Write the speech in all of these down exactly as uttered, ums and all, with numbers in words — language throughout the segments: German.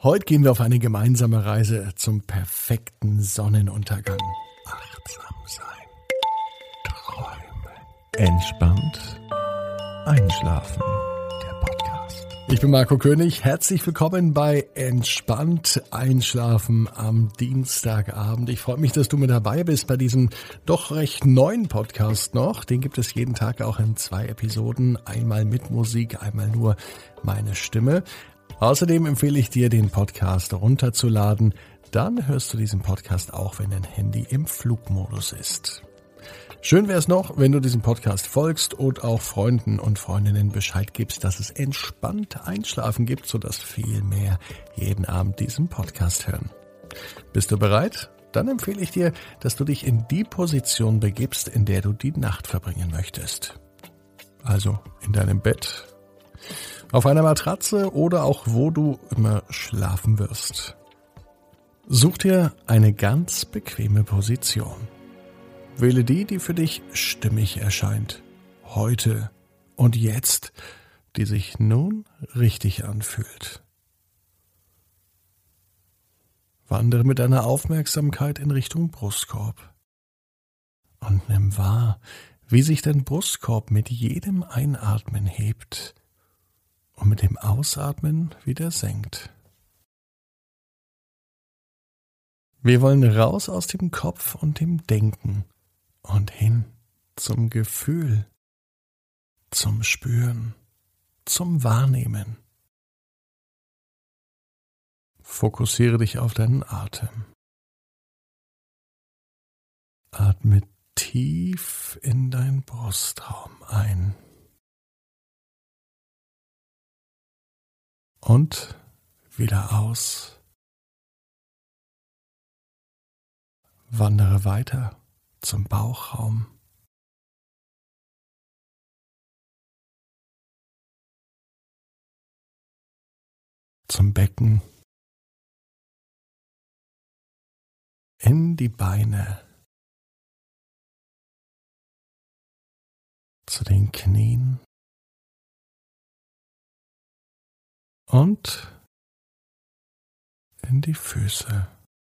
Heute gehen wir auf eine gemeinsame Reise zum perfekten Sonnenuntergang. Achtsam sein, träumen, entspannt einschlafen. Der Podcast. Ich bin Marco König. Herzlich willkommen bei Entspannt einschlafen am Dienstagabend. Ich freue mich, dass du mit dabei bist bei diesem doch recht neuen Podcast noch. Den gibt es jeden Tag auch in zwei Episoden. Einmal mit Musik, einmal nur meine Stimme. Außerdem empfehle ich dir, den Podcast runterzuladen. Dann hörst du diesen Podcast auch, wenn dein Handy im Flugmodus ist. Schön wäre es noch, wenn du diesem Podcast folgst und auch Freunden und Freundinnen Bescheid gibst, dass es entspannt Einschlafen gibt, sodass viel mehr jeden Abend diesen Podcast hören. Bist du bereit? Dann empfehle ich dir, dass du dich in die Position begibst, in der du die Nacht verbringen möchtest. Also in deinem Bett, auf einer Matratze oder auch wo du immer schlafen wirst. Such dir eine ganz bequeme Position. Wähle die, die für dich stimmig erscheint. Heute und jetzt, die sich nun richtig anfühlt. Wandere mit deiner Aufmerksamkeit in Richtung Brustkorb. Und nimm wahr, wie sich dein Brustkorb mit jedem Einatmen hebt und mit dem Ausatmen wieder senkt. Wir wollen raus aus dem Kopf und dem Denken und hin zum Gefühl, zum Spüren, zum Wahrnehmen. Fokussiere dich auf deinen Atem. Atme tief in deinen Brustraum ein. Und wieder aus. Wandere weiter zum Bauchraum. Zum Becken. In die Beine. Zu den Knien. Und in die Füße.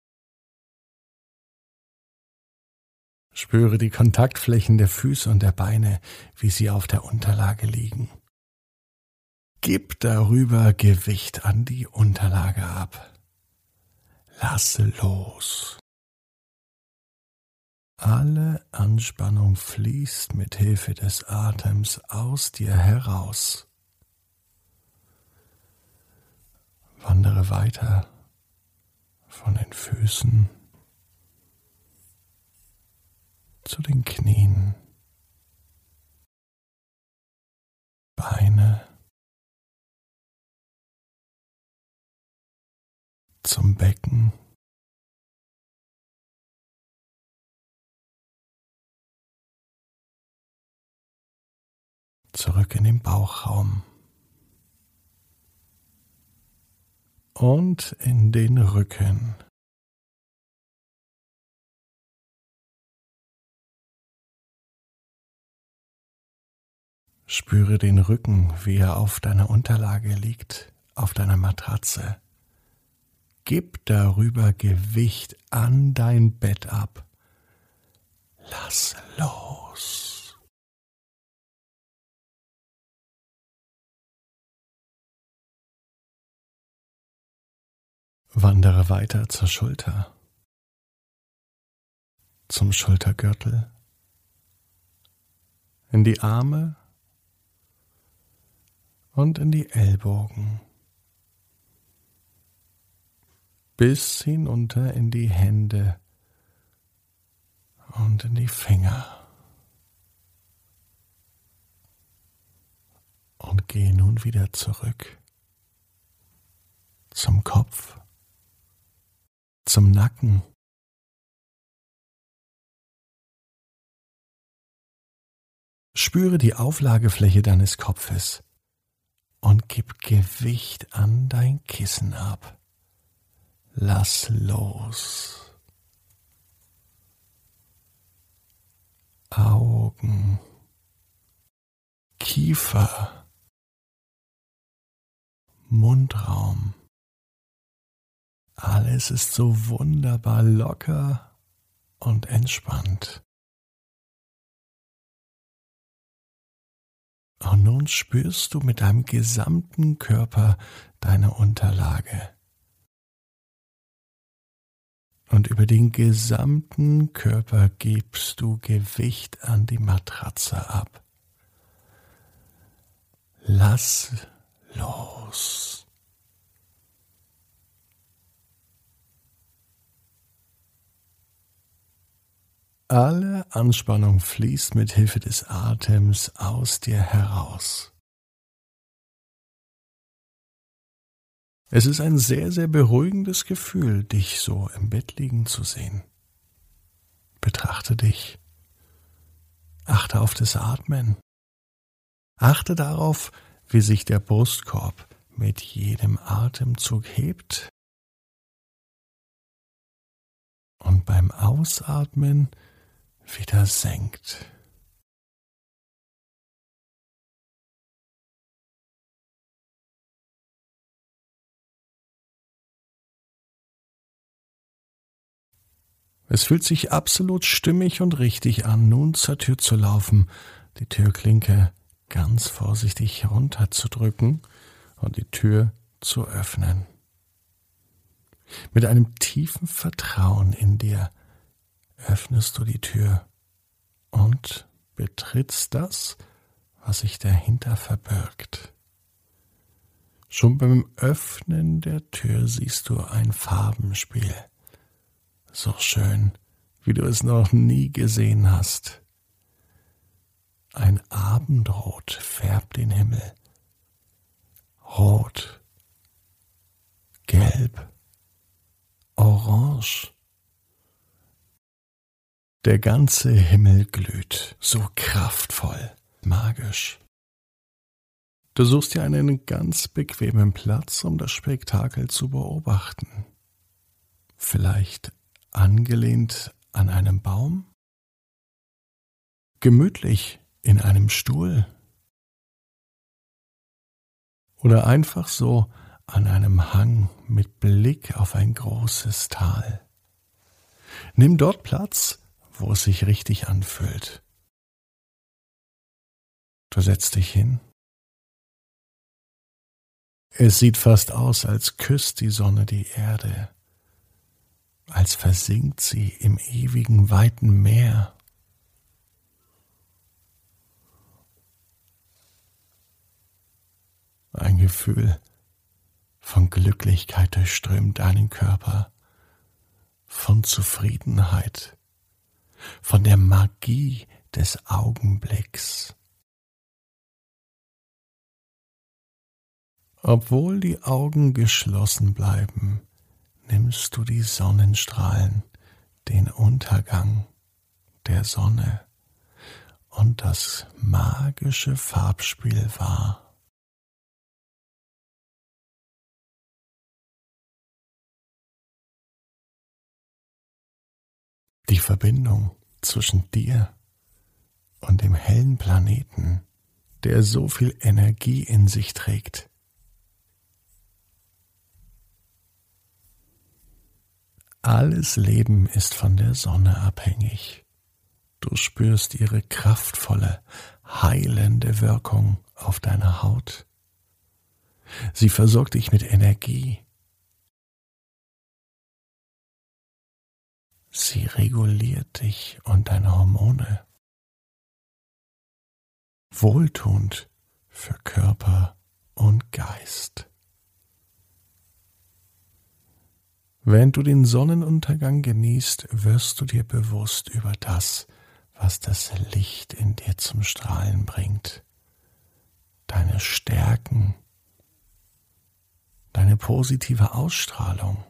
Spüre die Kontaktflächen der Füße und der Beine, wie sie auf der Unterlage liegen. Gib darüber Gewicht an die Unterlage ab. Lasse los. Alle Anspannung fließt mit Hilfe des Atems aus dir heraus. Wandere weiter von den Füßen zu den Knien, Beine, zum Becken, zurück in den Bauchraum und in den Rücken. Spüre den Rücken, wie er auf deiner Unterlage liegt, auf deiner Matratze. Gib darüber Gewicht an dein Bett ab. Lass los. Wandere weiter zur Schulter, zum Schultergürtel, in die Arme und in die Ellbogen, bis hinunter in die Hände und in die Finger. Und gehe nun wieder zurück zum Kopf, zum Nacken. Spüre die Auflagefläche deines Kopfes und gib Gewicht an dein Kissen ab. Lass los. Augen, Kiefer, Mundraum, Alles ist so wunderbar locker und entspannt. Und nun spürst du mit deinem gesamten Körper deine Unterlage. Und über den gesamten Körper gibst du Gewicht an die Matratze ab. Lass los. Alle Anspannung fließt mit Hilfe des Atems aus dir heraus. Es ist ein sehr, sehr beruhigendes Gefühl, dich so im Bett liegen zu sehen. Betrachte dich. Achte auf das Atmen. Achte darauf, wie sich der Brustkorb mit jedem Atemzug hebt und beim Ausatmen wieder senkt. Es fühlt sich absolut stimmig und richtig an, nun zur Tür zu laufen, die Türklinke ganz vorsichtig runterzudrücken und die Tür zu öffnen. Mit einem tiefen Vertrauen in dir öffnest du die Tür und betrittst das, was sich dahinter verbirgt. Schon beim Öffnen der Tür siehst du ein Farbenspiel. So schön, wie du es noch nie gesehen hast. Ein Abendrot färbt den Himmel. Rot, gelb, orange. Der ganze Himmel glüht, so kraftvoll, magisch. Du suchst dir einen ganz bequemen Platz, um das Spektakel zu beobachten. Vielleicht angelehnt an einem Baum? Gemütlich in einem Stuhl? Oder einfach so an einem Hang mit Blick auf ein großes Tal? Nimm dort Platz, wo es sich richtig anfühlt. Du setzt dich hin. Es sieht fast aus, als küsst die Sonne die Erde, als versinkt sie im ewigen weiten Meer. Ein Gefühl von Glücklichkeit durchströmt deinen Körper, von Zufriedenheit, von der Magie des Augenblicks. Obwohl die Augen geschlossen bleiben, nimmst du die Sonnenstrahlen, den Untergang der Sonne und das magische Farbspiel wahr. Die Verbindung zwischen dir und dem hellen Planeten, der so viel Energie in sich trägt. Alles Leben ist von der Sonne abhängig. Du spürst ihre kraftvolle, heilende Wirkung auf deiner Haut. Sie versorgt dich mit Energie. Sie reguliert dich und deine Hormone. Wohltuend für Körper und Geist. Während du den Sonnenuntergang genießt, wirst du dir bewusst über das, was das Licht in dir zum Strahlen bringt. Deine Stärken, deine positive Ausstrahlung.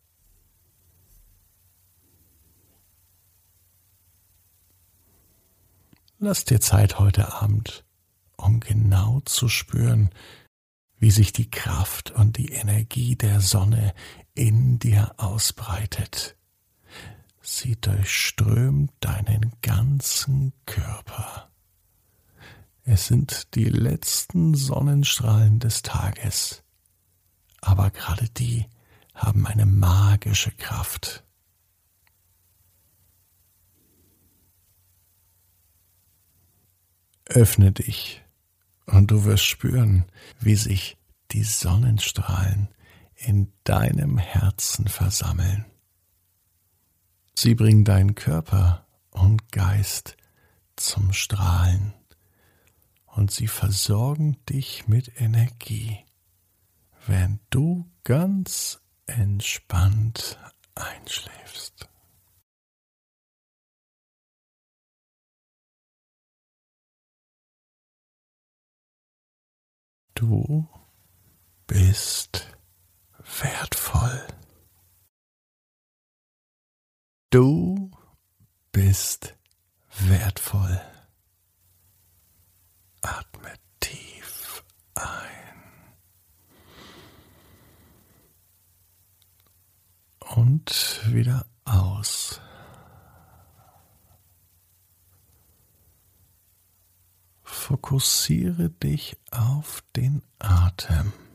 Lass dir Zeit heute Abend, um genau zu spüren, wie sich die Kraft und die Energie der Sonne in dir ausbreitet. Sie durchströmt deinen ganzen Körper. Es sind die letzten Sonnenstrahlen des Tages, aber gerade die haben haben eine magische Kraft. Öffne dich und du wirst spüren, wie sich die Sonnenstrahlen in deinem Herzen versammeln. Sie bringen deinen Körper und Geist zum Strahlen und sie versorgen dich mit Energie, während du ganz entspannt einschläfst. Du bist wertvoll. Du bist wertvoll. Atme tief ein und wieder aus. Fokussiere dich auf den Atem.